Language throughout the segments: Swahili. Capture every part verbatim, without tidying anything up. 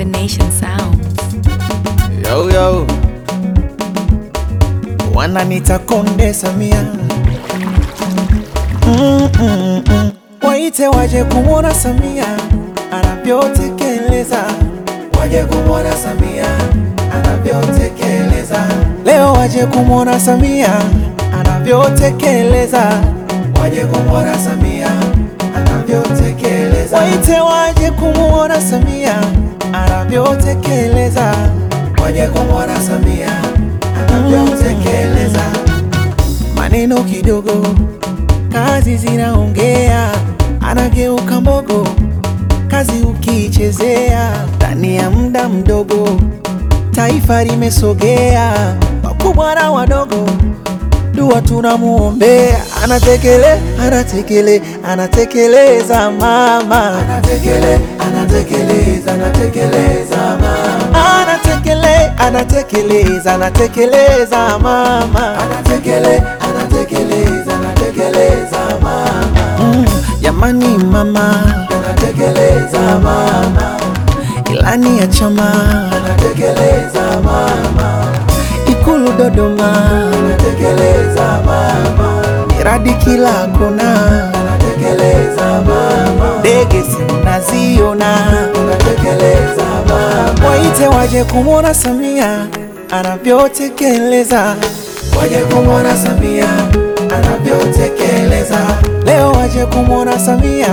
Nation Sounds. Yo yo, wananita Konde Samia. mm, mm, mm. Waite waje kumwona Samia anavyotekeleza, waje kumwona Samia anavyotekeleza. Leo waje kumwona Samia anavyotekeleza, waje kumwona Samia anavyotekeleza. Waite waje kumwona Samia anavyotekeleza, waje kumwona Samia anavyotekeleza. Maneno kidogo, kazi zinaongea, anageuka mbogo, kazi ukichezea. Ndani ya muda mdogo taifa limesogea, wakubwa na wadogo dua tunamuombea. Anatekele, anatekele, anatekeleza mama. Anatekele, anatekeleza, anatekeleza mama. Anatekele, anatekeleza, anatekeleza mama. Anatekele, anatekeleza, anatekeleza mama. Mm, jamani mama, anatekeleza mama. Ilani ya chama, anatekeleza mama. Ikulu Dodoma, anatekeleza mama. Miradi kila kona, anatekeleza mama. Ndege sinaziona, anatekeleza mama. Waite waje kumwona Samia anavyotekeleza, waje kumwona Samia anavyotekeleza. Leo waje kumwona Samia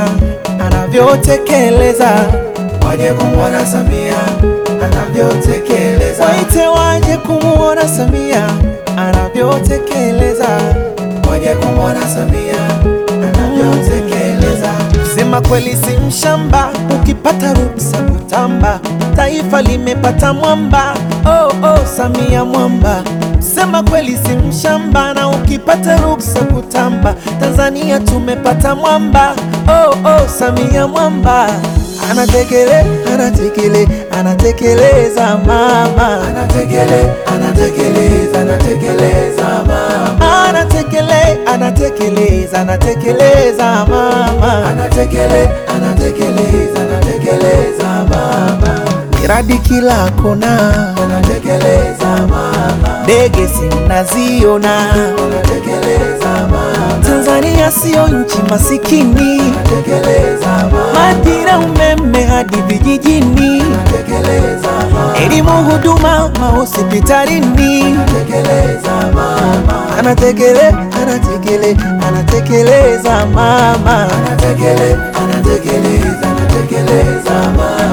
anavyotekeleza, waje kumwona Samia anavyotekeleza. Waite waje kumwona Samia anavyotekeleza, waje kumwona Samia anavyotekeleza. Sema kweli si mshamba, ukipata ruksa kutamba, taifa limepata mwamba. Oh oh, Samia mwamba. Sema kweli si mshamba, na ukipata ruksa kutamba, Tanzania tumepata mwamba. Oh oh, Samia mwamba. Anatekele, anatekele, anatekeleza mama. Anatekele, anatekeleza, anatekeleza mama. Anatekele, anatekeleza, anatekeleza mama. Anatekele, anatekeleza, anatekeleza mama. Miradi kila kona, anatekeleza mama. Ndege sinaziona, anatekeleza mama. Tanzania sio nchi masikini, anatekeleza mama. Madira umeme hadi vijijini, anatekeleza mama. Elimu huduma mahospitalini, anatekeleza mama. Anatekele, anatekele, anatekeleza mama. Anatekele, anatekeleza, anatekeleza mama.